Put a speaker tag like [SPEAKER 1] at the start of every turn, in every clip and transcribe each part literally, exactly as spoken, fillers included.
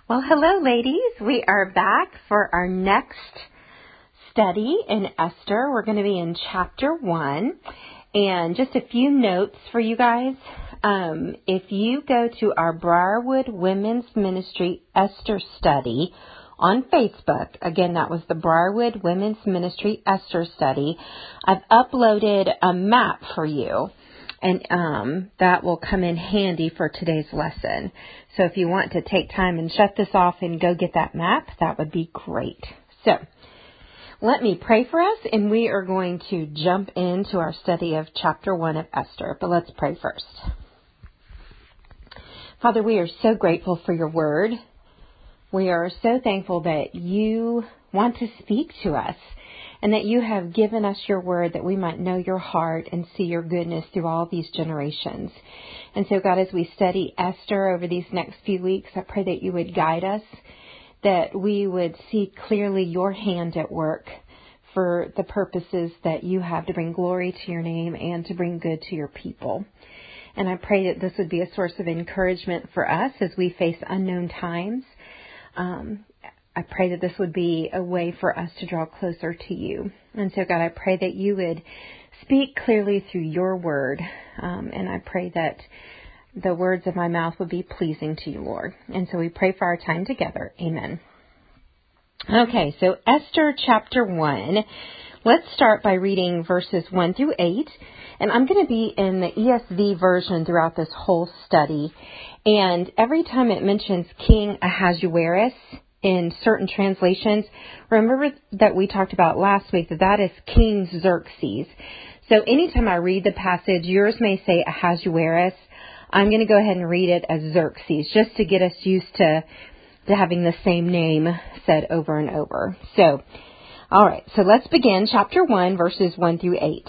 [SPEAKER 1] Well, hello, ladies. We are back for our next study in Esther. We're going to be in chapter one. And just a few notes for you guys. Um, if you go to our Briarwood Women's Ministry Esther study on Facebook, again, that was the Briarwood Women's Ministry Esther study, I've uploaded a map for you. And um, that will come in handy for today's lesson. So if you want to take time and shut this off and go get that map, that would be great. So let me pray for us, and we are going to jump into our study of chapter one of Esther. But let's pray first. Father, we are so grateful for your word. We are so thankful that you want to speak to us, and that you have given us your word that we might know your heart and see your goodness through all these generations. And so, God, as we study Esther over these next few weeks, I pray that you would guide us, that we would see clearly your hand at work for the purposes that you have to bring glory to your name and to bring good to your people. And I pray that this would be a source of encouragement for us as we face unknown times. Um, I pray that this would be a way for us to draw closer to you. And so, God, I pray that you would speak clearly through your word. Um, and I pray that the words of my mouth would be pleasing to you, Lord. And so we pray for our time together. Amen. Okay, so Esther chapter one. Let's start by reading verses one through eight. And I'm going to be in the E S V version throughout this whole study. And every time it mentions King Ahasuerus in certain translations, remember that we talked about last week that that is King Xerxes. So anytime I read the passage, yours may say Ahasuerus. I'm going to go ahead and read it as Xerxes, just to get us used to, to having the same name said over and over. So, all right, so let's begin chapter one, verses one through eight.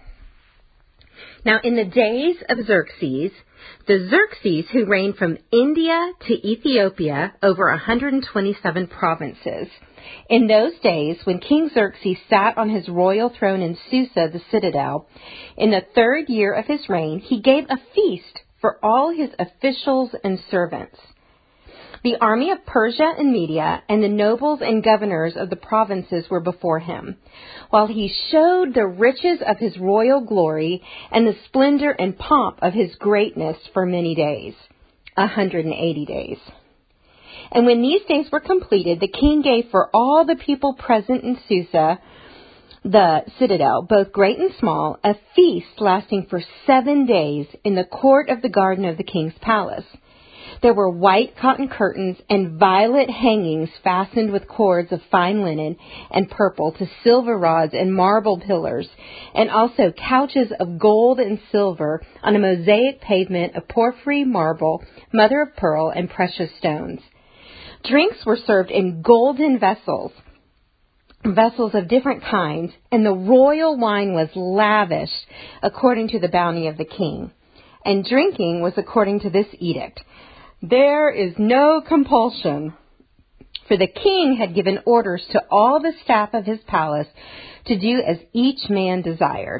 [SPEAKER 1] Now, in the days of Xerxes, the Xerxes who reigned from India to Ethiopia over one hundred twenty-seven provinces. In those days, when King Xerxes sat on his royal throne in Susa, the citadel, in the third year of his reign, he gave a feast for all his officials and servants. The army of Persia and Media and the nobles and governors of the provinces were before him, while he showed the riches of his royal glory and the splendor and pomp of his greatness for many days, one hundred eighty days. And when these days were completed, the king gave for all the people present in Susa, the citadel, both great and small, a feast lasting for seven days in the court of the garden of the king's palace. There were white cotton curtains and violet hangings fastened with cords of fine linen and purple to silver rods and marble pillars, and also couches of gold and silver on a mosaic pavement of porphyry, marble, mother of pearl, and precious stones. Drinks were served in golden vessels, vessels of different kinds, and the royal wine was lavished according to the bounty of the king. And drinking was according to this edict: there is no compulsion, for the king had given orders to all the staff of his palace to do as each man desired.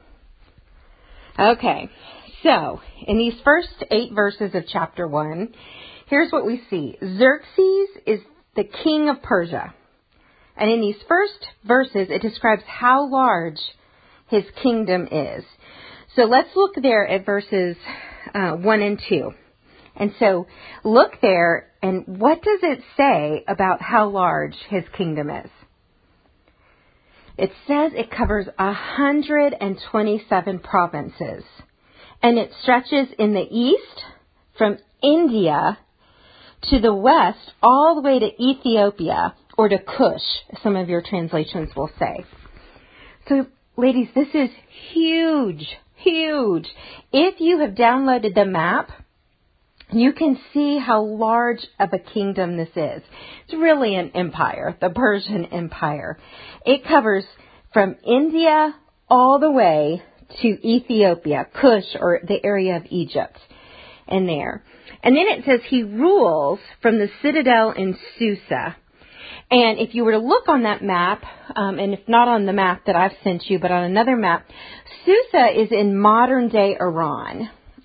[SPEAKER 1] Okay, so in these first eight verses of chapter one, here's what we see. Xerxes is the king of Persia. And in these first verses, it describes how large his kingdom is. So let's look there at verses uh, one and two. And so look there, and what does it say about how large his kingdom is? It says it covers one hundred twenty-seven provinces, and it stretches in the east from India to the west all the way to Ethiopia, or to Cush, some of your translations will say. So, ladies, this is huge, huge. If you have downloaded the map, you can see how large of a kingdom this is. It's really an empire, the Persian Empire. It covers from India all the way to Ethiopia, Cush, or the area of Egypt, and there. And then it says he rules from the citadel in Susa. And if you were to look on that map, um, and if not on the map that I've sent you, but on another map, Susa is in modern-day Iran.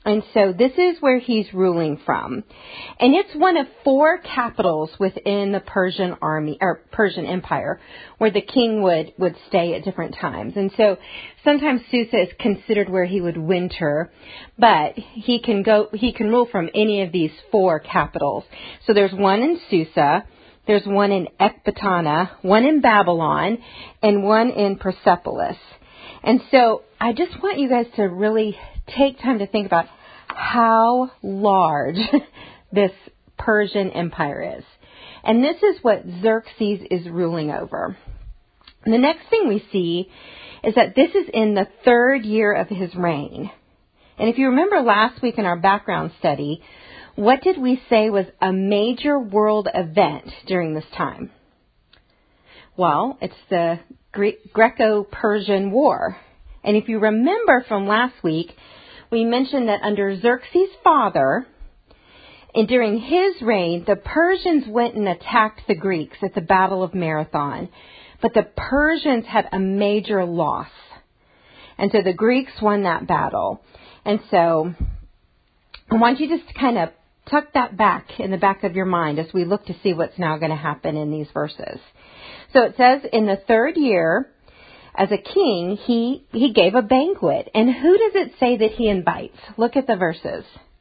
[SPEAKER 1] And so this is where he's ruling from. And it's one of four capitals within the Persian army or Persian Empire where the king would, would stay at different times. And so sometimes Susa is considered where he would winter, but he can go, he can rule from any of these four capitals. So there's one in Susa, there's one in Ecbatana, one in Babylon, and one in Persepolis. And so I just want you guys to really take time to think about how large this Persian Empire is. And this is what Xerxes is ruling over. And the next thing we see is that this is in the third year of his reign. And if you remember last week in our background study, what did we say was a major world event during this time? Well, it's the Gre- Greco-Persian War. And if you remember from last week, we mentioned that under Xerxes' father, and during his reign, the Persians went and attacked the Greeks at the Battle of Marathon. But the Persians had a major loss. And so the Greeks won that battle. And so I want you just to kind of tuck that back in the back of your mind as we look to see what's now going to happen in these verses. So it says, in the third year, as a king, he, he gave a banquet. And who does it say that he invites? Look at the verses.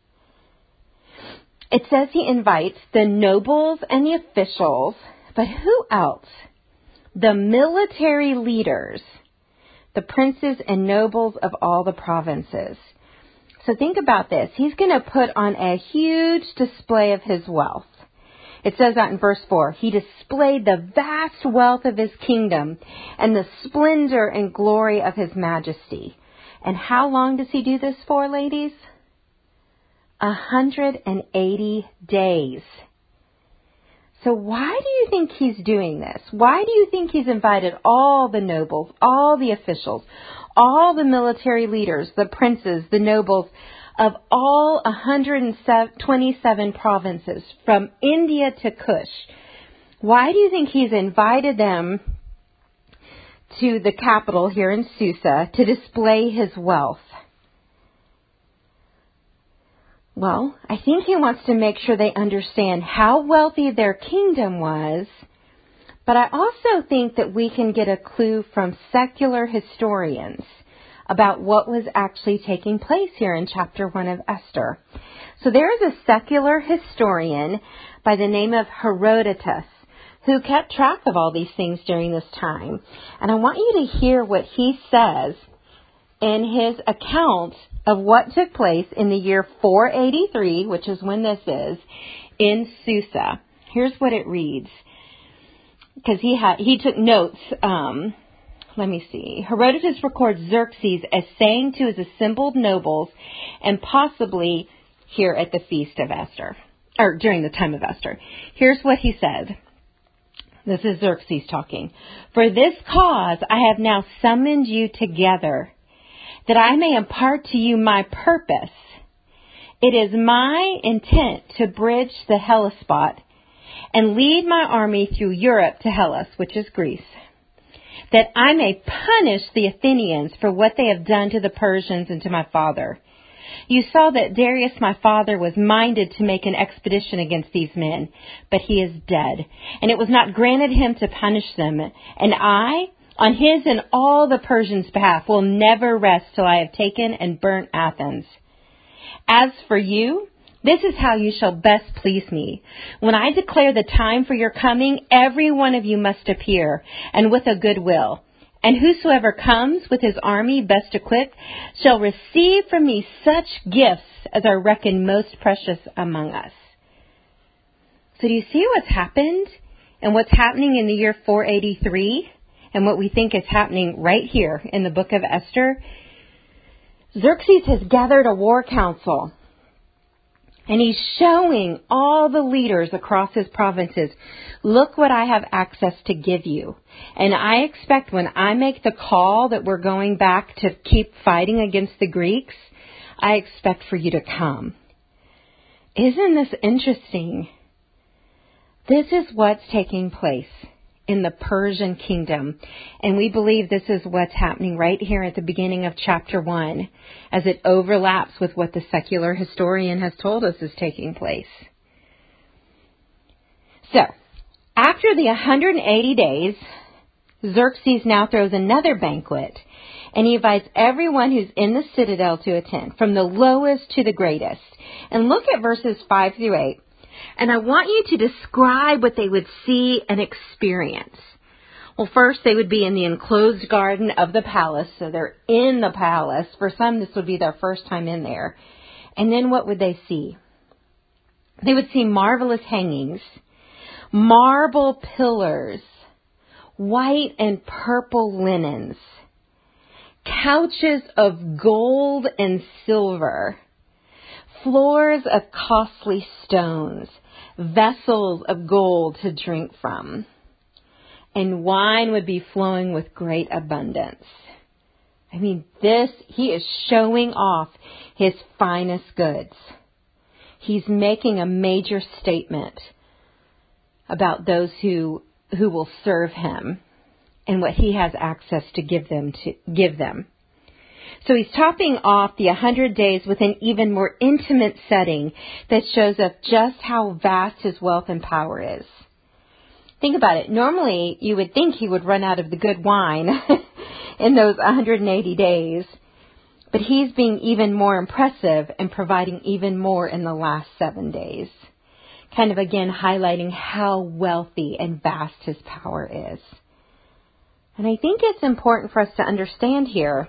[SPEAKER 1] It says he invites the nobles and the officials, but who else? The military leaders, the princes and nobles of all the provinces. So think about this. He's going to put on a huge display of his wealth. It says that in verse four. He displayed the vast wealth of his kingdom and the splendor and glory of his majesty. And how long does he do this for, ladies? A hundred and eighty days. So why do you think he's doing this? Why do you think he's invited all the nobles, all the officials, all the military leaders, the princes, the nobles of all one hundred twenty-seven provinces from India to Kush? Why do you think he's invited them to the capital here in Susa to display his wealth? Well, I think he wants to make sure they understand how wealthy their kingdom was, but I also think that we can get a clue from secular historians about what was actually taking place here in chapter one of Esther. So there is a secular historian by the name of Herodotus who kept track of all these things during this time. And I want you to hear what he says in his account of what took place in the year four eighty-three, which is when this is, in Susa. Here's what it reads, because he had he took notes. Um, let me see. Herodotus records Xerxes as saying to his assembled nobles, and possibly here at the feast of Esther, or during the time of Esther. Here's what he said. This is Xerxes talking. For this cause I have now summoned you together, that I may impart to you my purpose. It is my intent to bridge the Hellespont and lead my army through Europe to Hellas, which is Greece, that I may punish the Athenians for what they have done to the Persians and to my father. You saw that Darius my father was minded to make an expedition against these men, but he is dead, and it was not granted him to punish them. And I, on his and all the Persians' behalf, will never rest till I have taken and burnt Athens. As for you, this is how you shall best please me. When I declare the time for your coming, every one of you must appear, and with a good will. And whosoever comes with his army best equipped shall receive from me such gifts as are reckoned most precious among us. So do you see what's happened and what's happening in the year four eighty-three and what we think is happening right here in the book of Esther? Xerxes has gathered a war council, and he's showing all the leaders across his provinces, look what I have access to give you. And I expect when I make the call that we're going back to keep fighting against the Greeks, I expect for you to come. Isn't this interesting? This is what's taking place in the Persian kingdom. And we believe this is what's happening right here at the beginning of chapter one, as it overlaps with what the secular historian has told us is taking place. So, after the one hundred eighty days, Xerxes now throws another banquet, and he invites everyone who's in the citadel to attend, from the lowest to the greatest. And look at verses five through eight. And I want you to describe what they would see and experience. Well, first, they would be in the enclosed garden of the palace. So they're in the palace. For some, this would be their first time in there. And then what would they see? They would see marvelous hangings, marble pillars, white and purple linens, couches of gold and silver, floors of costly stones, vessels of gold to drink from, and wine would be flowing with great abundance. I mean, this, he is showing off his finest goods. He's making a major statement about those who who will serve him and what he has access to give them to give them. So he's topping off the one hundred days with an even more intimate setting that shows us just how vast his wealth and power is. Think about it. Normally, you would think he would run out of the good wine in those one hundred eighty days, but he's being even more impressive and providing even more in the last seven days. Kind of again highlighting how wealthy and vast his power is. And I think it's important for us to understand here,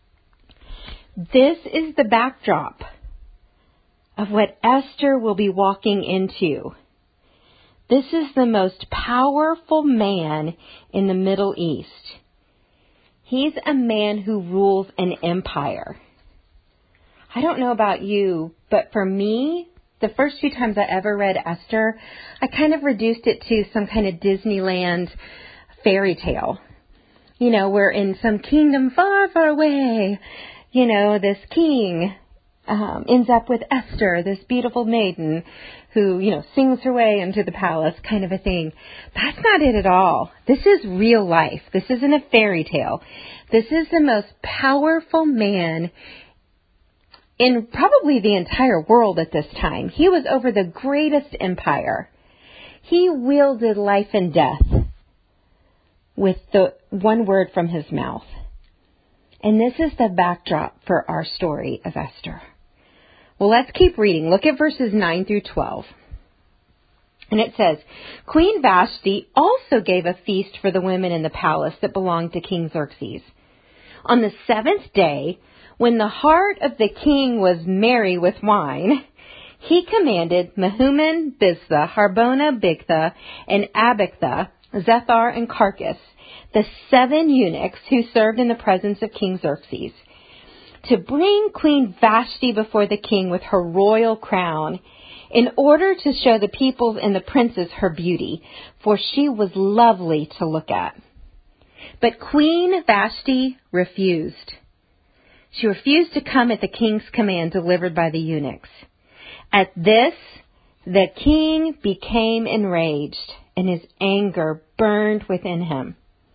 [SPEAKER 1] this is the backdrop of what Esther will be walking into. This is the most powerful man in the Middle East. He's a man who rules an empire. I don't know about you, but for me, the first few times I ever read Esther, I kind of reduced it to some kind of Disneyland fairy tale. You know, we're in some kingdom far, far away. You know, this king um, ends up with Esther, this beautiful maiden who, you know, sings her way into the palace, kind of a thing. That's not it at all. This is real life. This isn't a fairy tale. This is the most powerful man in probably the entire world at this time. He was over the greatest empire. He wielded life and death with the one word from his mouth. And this is the backdrop for our story of Esther. Well, let's keep reading. Look at verses nine through twelve. And it says, Queen Vashti also gave a feast for the women in the palace that belonged to King Xerxes. On the seventh day, when the heart of the king was merry with wine, he commanded Mehuman, Biztha, Harbona, Bigtha, and Abagtha, Zethar, and Carcass, the seven eunuchs who served in the presence of King Xerxes, to bring Queen Vashti before the king with her royal crown, in order to show the peoples and the princes her beauty, for she was lovely to look at. But Queen Vashti refused. She refused to come at the king's command delivered by the eunuchs. At this, the king became enraged, and his anger burned within him.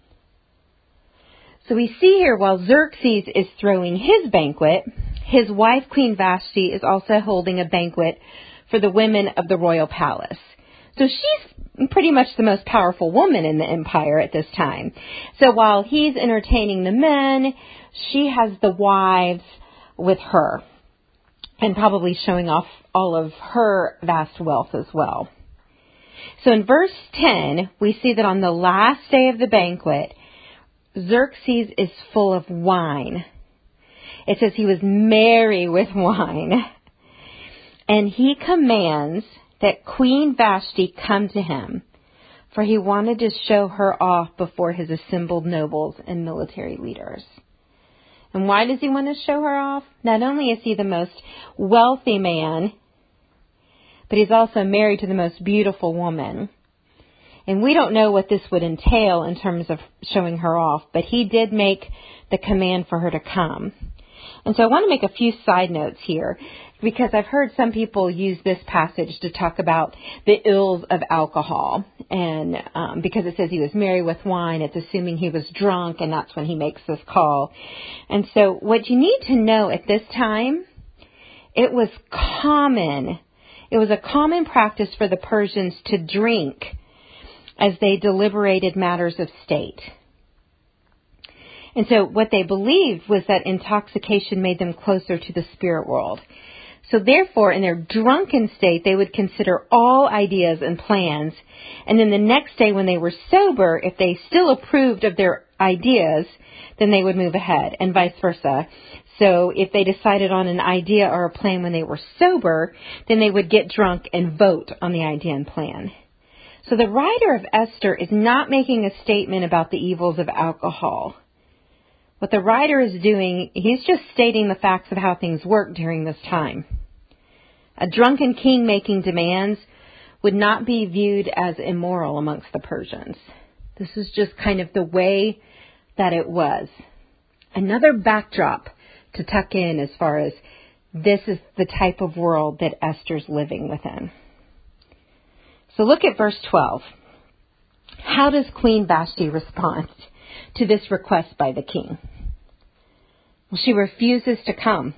[SPEAKER 1] So we see here, while Xerxes is throwing his banquet, his wife, Queen Vashti, is also holding a banquet for the women of the royal palace. So she's pretty much the most powerful woman in the empire at this time. So while he's entertaining the men, she has the wives with her, and probably showing off all of her vast wealth as well. So in verse ten, we see that on the last day of the banquet, Xerxes is full of wine. It says he was merry with wine. And he commands that Queen Vashti come to him, for he wanted to show her off before his assembled nobles and military leaders. And why does he want to show her off? Not only is he the most wealthy man, but he's also married to the most beautiful woman. And we don't know what this would entail in terms of showing her off, but he did make the command for her to come. And so I want to make a few side notes here. because I've heard some people use this passage to talk about the ills of alcohol. And um, because it says he was merry with wine, it's assuming he was drunk, and that's when he makes this call. And so what you need to know at this time, it was common. It was a common practice for the Persians to drink as they deliberated matters of state. And so what they believed was that intoxication made them closer to the spirit world. So therefore, in their drunken state, they would consider all ideas and plans. And then the next day when they were sober, if they still approved of their ideas, then they would move ahead, and vice versa. So if they decided on an idea or a plan when they were sober, then they would get drunk and vote on the idea and plan. So the writer of Esther is not making a statement about the evils of alcohol. What the writer is doing, he's just stating the facts of how things work during this time. A drunken king making demands would not be viewed as immoral amongst the Persians. This is just kind of the way that it was. Another backdrop to tuck in as far as this is the type of world that Esther's living within. So look at verse twelve. How does Queen Vashti respond to this request by the king? Well, she refuses to come.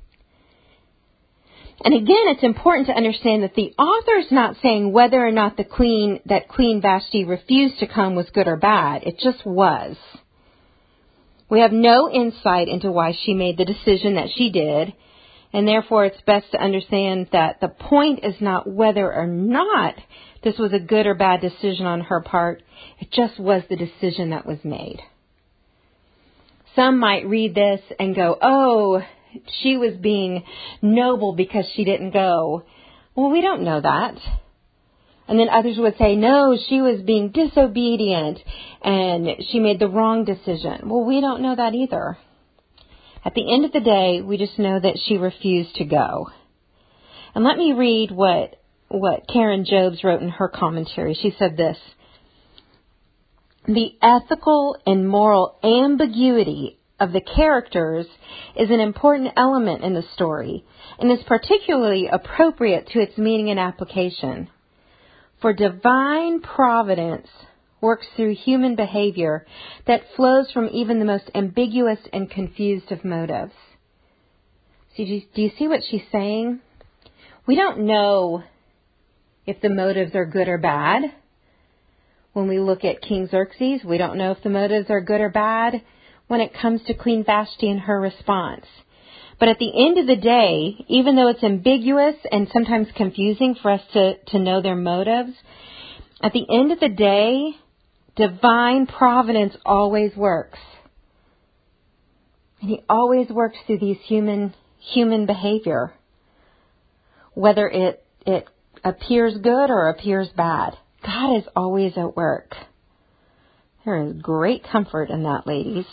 [SPEAKER 1] And again, it's important to understand that the author's not saying whether or not the queen, that Queen Vashti refused to come was good or bad. It just was. We have no insight into why she made the decision that she did, and therefore it's best to understand that the point is not whether or not this was a good or bad decision on her part. It just was the decision that was made. Some might read this and go, oh, she was being noble because she didn't go. Well, we don't know that. And then others would say, no, she was being disobedient and she made the wrong decision. Well, we don't know that either. At the end of the day, we just know that she refused to go. And let me read what, what Karen Jobes wrote in her commentary. She said this: the ethical and moral ambiguity of the characters is an important element in the story and is particularly appropriate to its meaning and application. For divine providence works through human behavior that flows from even the most ambiguous and confused of motives. So do you, do you see what she's saying? We don't know if the motives are good or bad. When we look at King Xerxes, we don't know if the motives are good or bad when it comes to Queen Vashti and her response. But at the end of the day, even though it's ambiguous and sometimes confusing for us to, to know their motives, at the end of the day, divine providence always works. And he always works through these human human behavior, whether it, it appears good or appears bad. God is always at work. There is great comfort in that, ladies.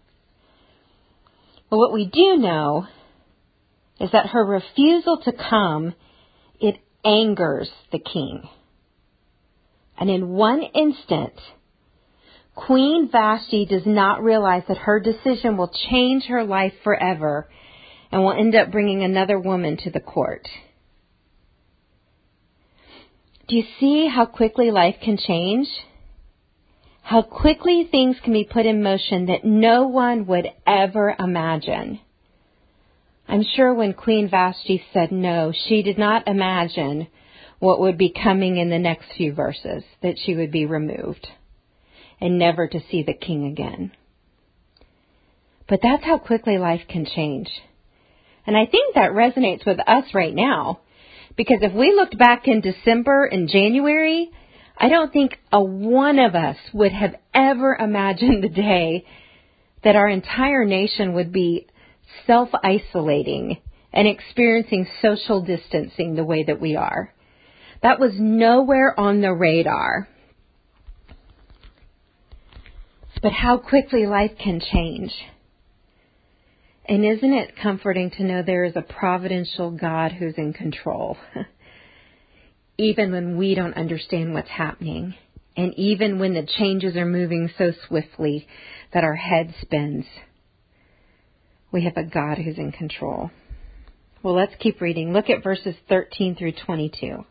[SPEAKER 1] But what we do know is that her refusal to come, it angers the king. And in one instant, Queen Vashti does not realize that her decision will change her life forever and will end up bringing another woman to the court. Do you see how quickly life can change? How quickly things can be put in motion that no one would ever imagine. I'm sure when Queen Vashti said no, she did not imagine what would be coming in the next few verses, that she would be removed and never to see the king again. But that's how quickly life can change. And I think that resonates with us right now, because if we looked back in December and January, I don't think a one of us would have ever imagined the day that our entire nation would be self-isolating and experiencing social distancing the way that we are. That was nowhere on the radar. But how quickly life can change. And isn't it comforting to know there is a providential God who's in control? Even when we don't understand what's happening. And even when the changes are moving so swiftly that our head spins. We have a God who's in control. Well, let's keep reading. Look at verses thirteen through twenty-two.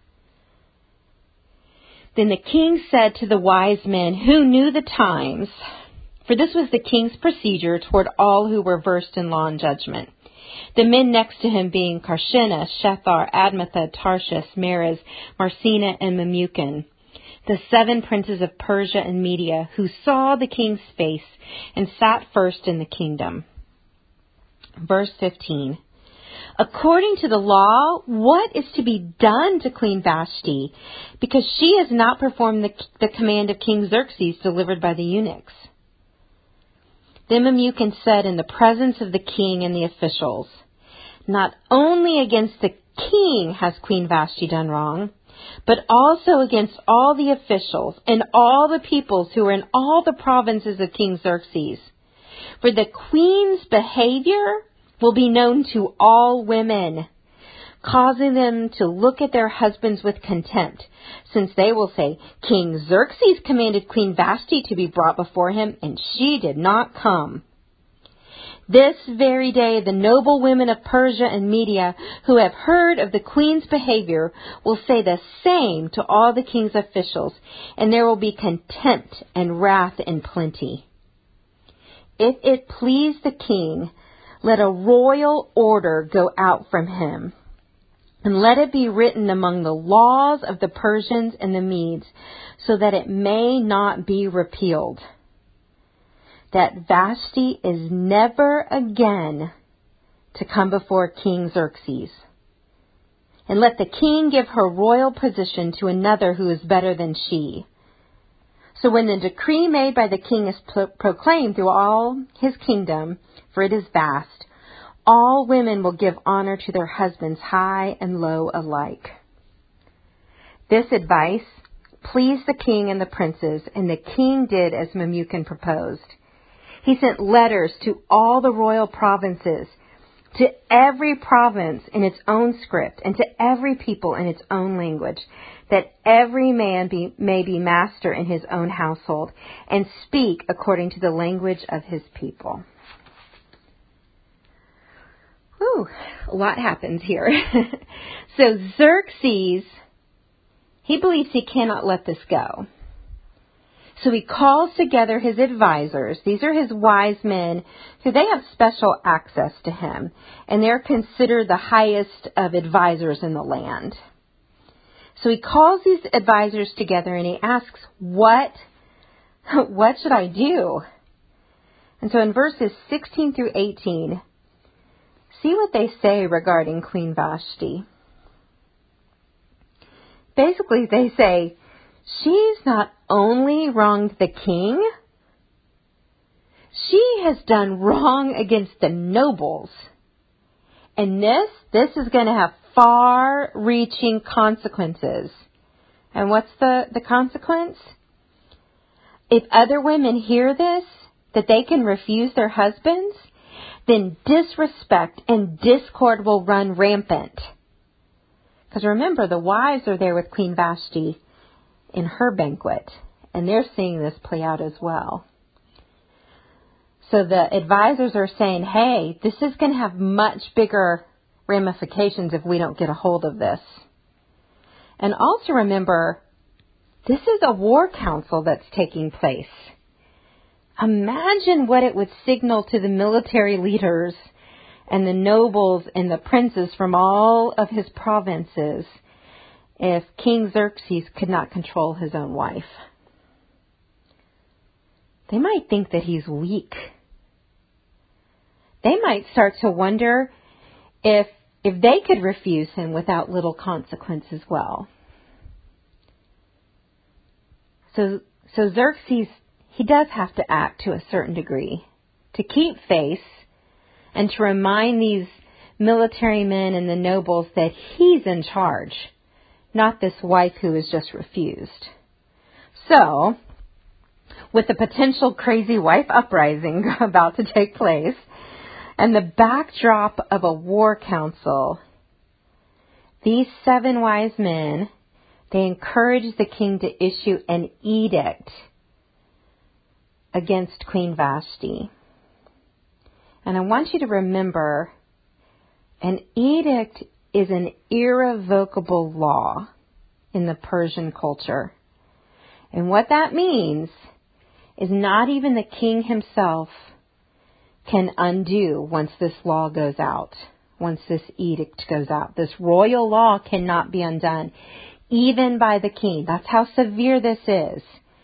[SPEAKER 1] Then the king said to the wise men who knew the times, for this was the king's procedure toward all who were versed in law and judgment, the men next to him being Karshena, Shethar, Admatha, Tarshish, Meres, Marsena, and Memucan, the seven princes of Persia and Media, who saw the king's face and sat first in the kingdom. Verse fifteen. According to the law, what is to be done to Queen Vashti, because she has not performed the, the command of King Xerxes delivered by the eunuchs? Then Memucan said in the presence of the king and the officials, not only against the king has Queen Vashti done wrong, but also against all the officials and all the peoples who are in all the provinces of King Xerxes. For the queen's behavior will be known to all women, causing them to look at their husbands with contempt, since they will say, King Xerxes commanded Queen Vashti to be brought before him, and she did not come. This very day, the noble women of Persia and Media, who have heard of the queen's behavior, will say the same to all the king's officials, and there will be contempt and wrath in plenty. If it please the king, let a royal order go out from him, and let it be written among the laws of the Persians and the Medes, so that it may not be repealed, that Vashti is never again to come before King Xerxes. And let the king give her royal position to another who is better than she. So when the decree made by the king is pro- proclaimed through all his kingdom, for it is vast, all women will give honor to their husbands, high and low alike. This advice pleased the king and the princes, and the king did as Memucan proposed. He sent letters to all the royal provinces, to every province in its own script, and to every people in its own language, that every man be, may be master in his own household, and speak according to the language of his people. Whew, a lot happens here. So Xerxes, he believes he cannot let this go. So he calls together his advisors. These are his wise men, who they have special access to him, and they're considered the highest of advisors in the land. So he calls these advisors together and he asks, what, what should I do? And so in verses sixteen through eighteen, see what they say regarding Queen Vashti. Basically, they say, she's not only wronged the king, she has done wrong against the nobles. And this, this is going to have far-reaching consequences. And what's the, the consequence? If other women hear this, that they can refuse their husbands, then disrespect and discord will run rampant. Because remember, the wives are there with Queen Vashti in her banquet, and they're seeing this play out as well. So the advisors are saying, hey, this is going to have much bigger ramifications if we don't get a hold of this. And also remember, this is a war council that's taking place. Imagine what it would signal to the military leaders and the nobles and the princes from all of his provinces if King Xerxes could not control his own wife. They might think that he's weak. They might start to wonder if if they could refuse him without little consequence as well. So, so Xerxes, he does have to act to a certain degree to keep face and to remind these military men and the nobles that he's in charge, not this wife who is just refused. So, with the potential crazy wife uprising about to take place, and the backdrop of a war council, these seven wise men, they encouraged the king to issue an edict against Queen Vashti. And I want you to remember An edict is an irrevocable law in the Persian culture. And what that means is not even the king himself can undo once this law goes out, once this edict goes out. This royal law cannot be undone, even by the king. That's how severe this is.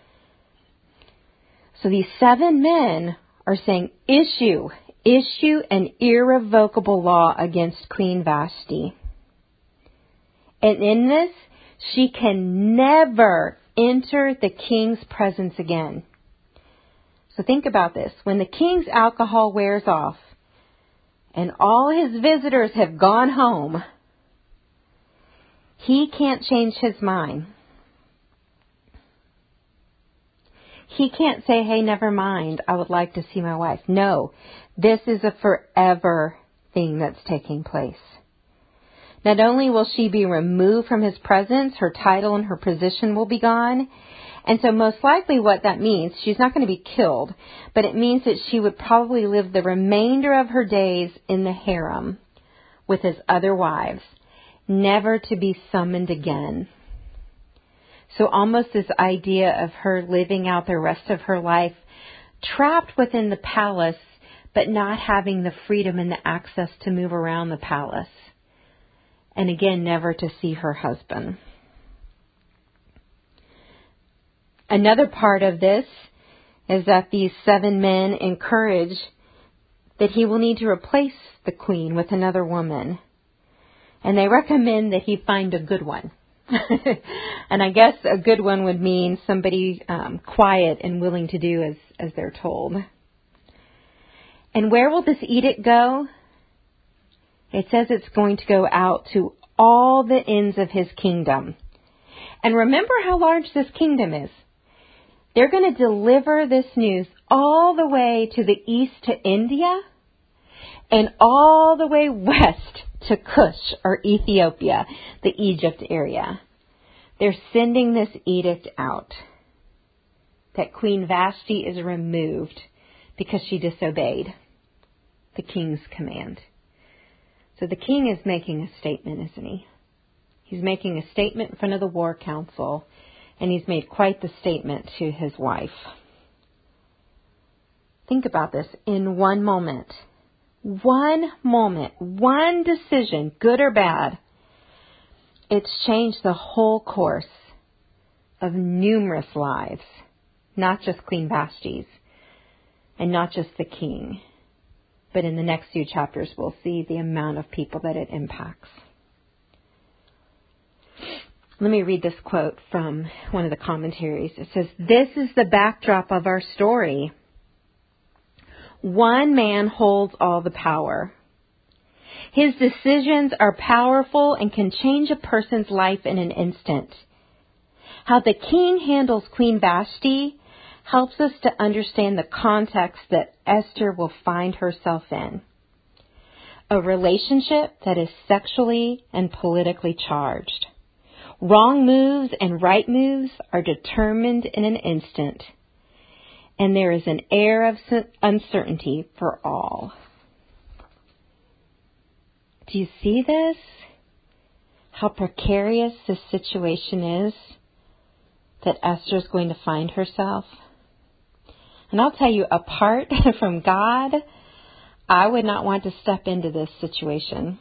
[SPEAKER 1] So these seven men are saying, issue, issue an irrevocable law against Queen Vashti. And in this, she can never enter the king's presence again. So think about this. When the king's alcohol wears off and all his visitors have gone home, he can't change his mind. He can't say, hey, never mind, I would like to see my wife. No, this is a forever thing that's taking place. Not only will she be removed from his presence, her title and her position will be gone. And so most likely what that means, she's not going to be killed, but it means that she would probably live the remainder of her days in the harem with his other wives, never to be summoned again. So almost this idea of her living out the rest of her life trapped within the palace, but not having the freedom and the access to move around the palace. And again, never to see her husband. Another part of this is that these seven men encourage that he will need to replace the queen with another woman. And they recommend that he find a good one. And I guess a good one would mean somebody um, quiet and willing to do as, as they're told. And where will this edict go? It says it's going to go out to all the ends of his kingdom. And remember how large this kingdom is. They're going to deliver this news all the way to the east to India and all the way west to Kush or Ethiopia, the Egypt area. They're sending this edict out that Queen Vashti is removed because she disobeyed the king's command. So the king is making a statement, isn't he? He's making a statement in front of the war council, and he's made quite the statement to his wife. Think about this. In one moment, one moment, one decision, good or bad, it's changed the whole course of numerous lives, not just Queen Vashti's and not just the king. But in the next few chapters, we'll see the amount of people that it impacts. Let me read this quote from one of the commentaries. It says, "This is the backdrop of our story. One man holds all the power. His decisions are powerful and can change a person's life in an instant. How the king handles Queen Vashti helps us to understand the context that Esther will find herself in. A relationship that is sexually and politically charged. Wrong moves and right moves are determined in an instant, and there is an air of uncertainty for all." Do you see this? How precarious this situation is that Esther's going to find herself? And I'll tell you, apart from God, I would not want to step into this situation.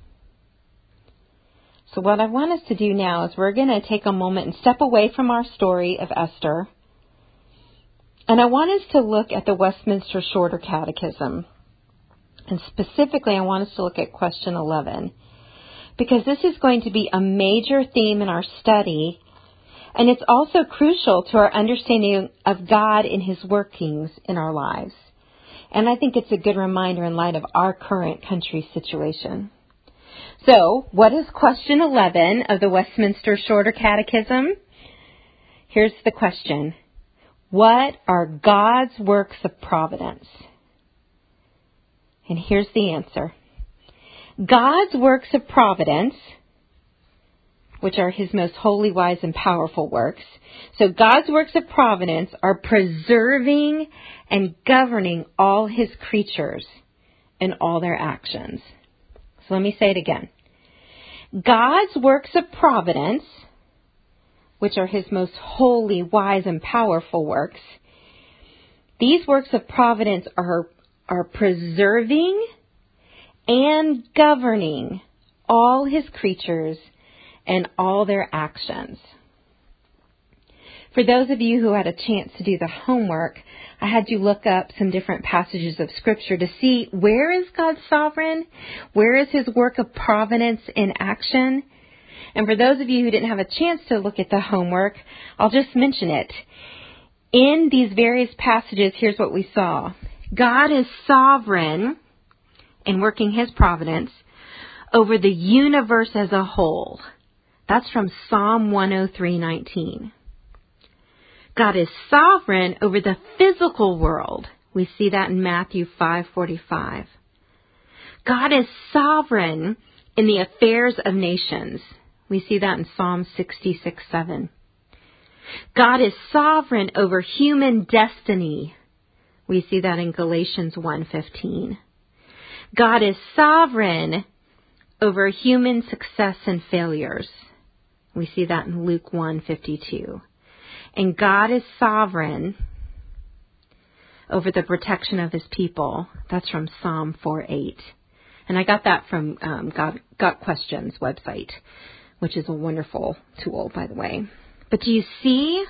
[SPEAKER 1] So what I want us to do now is we're going to take a moment and step away from our story of Esther. And I want us to look at the Westminster Shorter Catechism. And specifically, I want us to look at question eleven. Because this is going to be a major theme in our study. And it's also crucial to our understanding of God and His workings in our lives. And I think it's a good reminder in light of our current country situation. So, what is question eleven of the Westminster Shorter Catechism? Here's the question. What are God's works of providence? And here's the answer. God's works of providence, which are His most holy, wise, and powerful works. So God's works of providence are preserving and governing all His creatures and all their actions. So So let me say it again. God's works of providence, which are his most holy, wise, and powerful works, these works of providence are, are preserving and governing all his creatures and all their actions. For those of you who had a chance to do the homework, I had you look up some different passages of Scripture to see where is God sovereign, where is his work of providence in action. And for those of you who didn't have a chance to look at the homework, I'll just mention it. In these various passages, here's what we saw. God is sovereign in working his providence over the universe as a whole. That's from Psalm one oh three nineteen. God is sovereign over the physical world. We see that in Matthew five forty-five. God is sovereign in the affairs of nations. We see that in Psalm sixty-six seven. God is sovereign over human destiny. We see that in Galatians one fifteen. God is sovereign over human success and failures. We see that in Luke one fifty-two. And God is sovereign over the protection of his people. That's from Psalm four eight. And I got that from um, God, Got Questions website, which is a wonderful tool, by the way. But do you see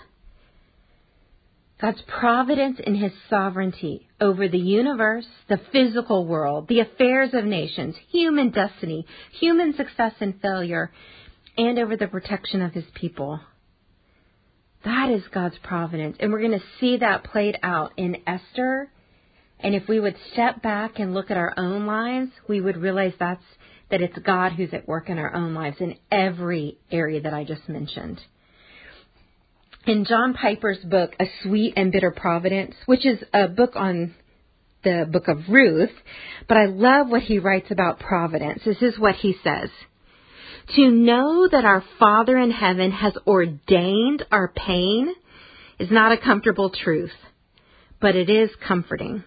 [SPEAKER 1] God's providence in his sovereignty over the universe, the physical world, the affairs of nations, human destiny, human success and failure, and over the protection of his people? That is God's providence. And we're going to see that played out in Esther. And if we would step back and look at our own lives, we would realize that's that it's God who's at work in our own lives in every area that I just mentioned. In John Piper's book, A Sweet and Bitter Providence, which is a book on the book of Ruth, but I love what he writes about providence. This is what he says. To know that our Father in heaven has ordained our pain is not a comfortable truth, but it is comforting.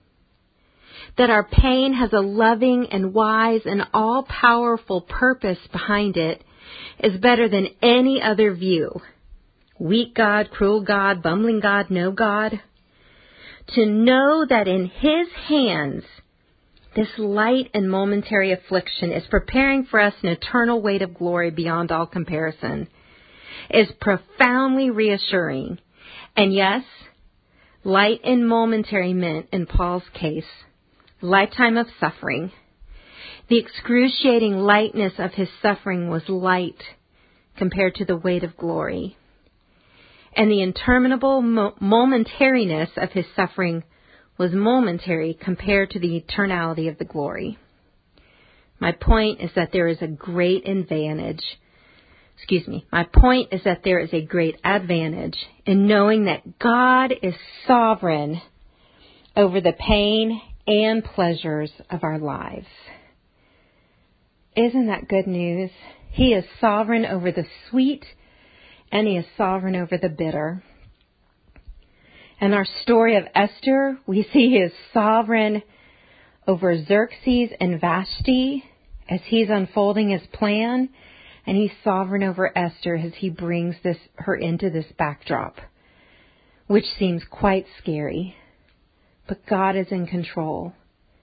[SPEAKER 1] That our pain has a loving and wise and all-powerful purpose behind it is better than any other view. Weak God, cruel God, bumbling God, no God. To know that in his hands this light and momentary affliction is preparing for us an eternal weight of glory beyond all comparison is profoundly reassuring. And yes, light and momentary meant, in Paul's case, lifetime of suffering. The excruciating lightness of his suffering was light compared to the weight of glory. And the interminable mo- momentariness of his suffering was momentary compared to the eternality of the glory. My point is that there is a great advantage. Excuse me. My point is that there is a great advantage in knowing that God is sovereign over the pain and pleasures of our lives. Isn't that good news? He is sovereign over the sweet, and he is sovereign over the bitter. In our story of Esther, we see he is sovereign over Xerxes and Vashti as he's unfolding his plan, and he's sovereign over Esther as he brings this her into this backdrop, which seems quite scary. But God is in control.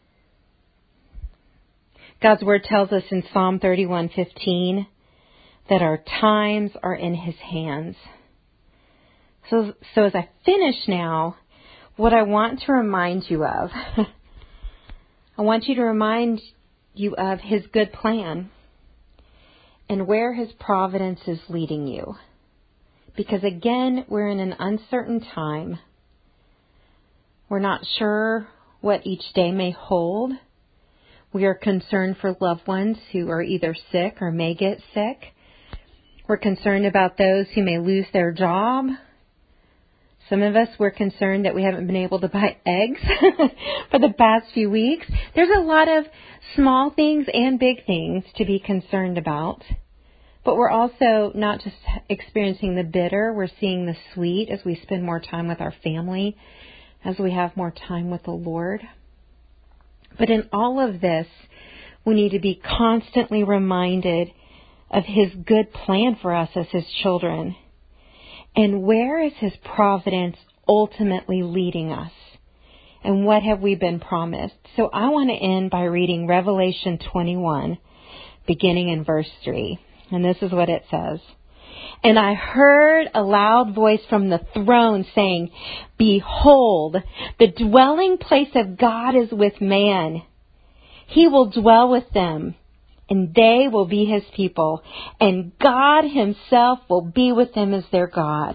[SPEAKER 1] God's word tells us in Psalm thirty-one fifteen that our times are in his hands. So, so as I finish now, what I want to remind you of, I want you to remind you of his good plan and where his providence is leading you. Because again, we're in an uncertain time. We're not sure what each day may hold. We are concerned for loved ones who are either sick or may get sick. We're concerned about those who may lose their job. Some of us were concerned that we haven't been able to buy eggs for the past few weeks. There's a lot of small things and big things to be concerned about. But we're also not just experiencing the bitter, we're seeing the sweet as we spend more time with our family, as we have more time with the Lord. But in all of this, We need to be constantly reminded of His good plan for us as His children. And where is His providence ultimately leading us? And what have we been promised? So I want to end by reading Revelation twenty-one, beginning in verse three. And this is what it says. And I heard a loud voice from the throne saying, Behold, the dwelling place of God is with man. He will dwell with them, and they will be His people, and God Himself will be with them as their God.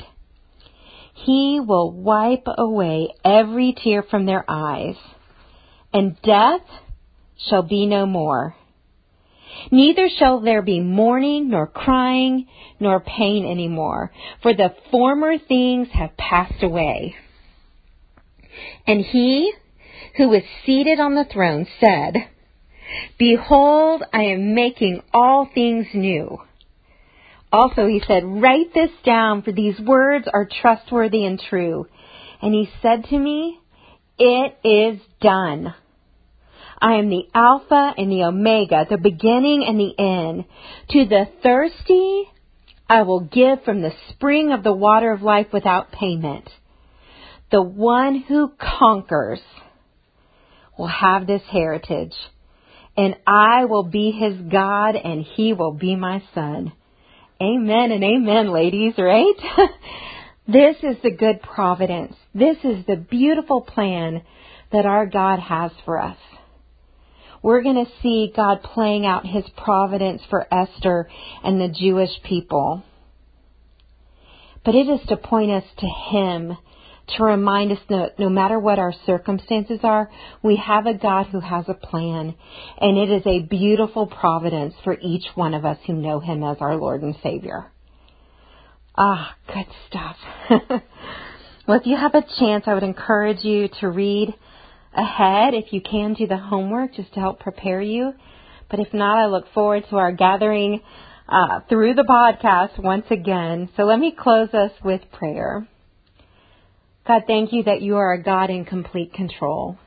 [SPEAKER 1] He will wipe away every tear from their eyes, and death shall be no more. Neither shall there be mourning, nor crying, nor pain anymore, for the former things have passed away. And He who was seated on the throne said, Behold, I am making all things new. Also, He said, Write this down, for these words are trustworthy and true. And He said to me, It is done. I am the Alpha and the Omega, the beginning and the end. To the thirsty, I will give from the spring of the water of life without payment. The one who conquers will have this heritage, and I will be his God, and he will be my son. Amen and amen, ladies, right? This is the good providence. This is the beautiful plan that our God has for us. We're going to see God playing out His providence for Esther and the Jewish people. But it is to point us to Him, to remind us that no matter what our circumstances are, we have a God who has a plan. And it is a beautiful providence for each one of us who know Him as our Lord and Savior. Ah, good stuff. Well, if you have a chance, I would encourage you to read ahead, if you can, do the homework just to help prepare you. But if not, I look forward to our gathering uh, through the podcast once again. So let me close us with prayer. God, thank you that you are a God in complete control.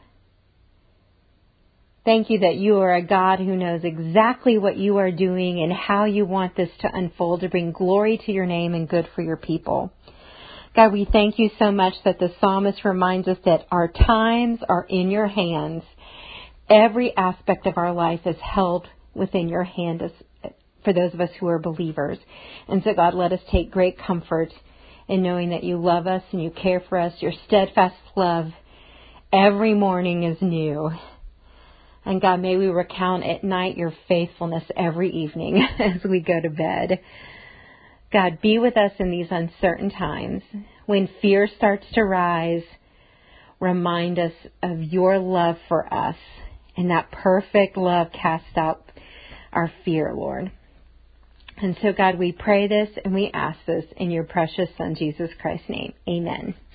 [SPEAKER 1] Thank you that you are a God who knows exactly what you are doing and how you want this to unfold to bring glory to your name and good for your people. God, we thank you so much that the psalmist reminds us that our times are in your hands. Every aspect of our life is held within your hand as, for those of us who are believers. And so, God, let us take great comfort in knowing that you love us and you care for us. Your steadfast love every morning is new. And God, may we recount at night your faithfulness every evening as we go to bed. God, be with us in these uncertain times. When fear starts to rise, remind us of your love for us. And that perfect love casts out our fear, Lord. And so, God, we pray this and we ask this in your precious Son, Jesus Christ's name. Amen.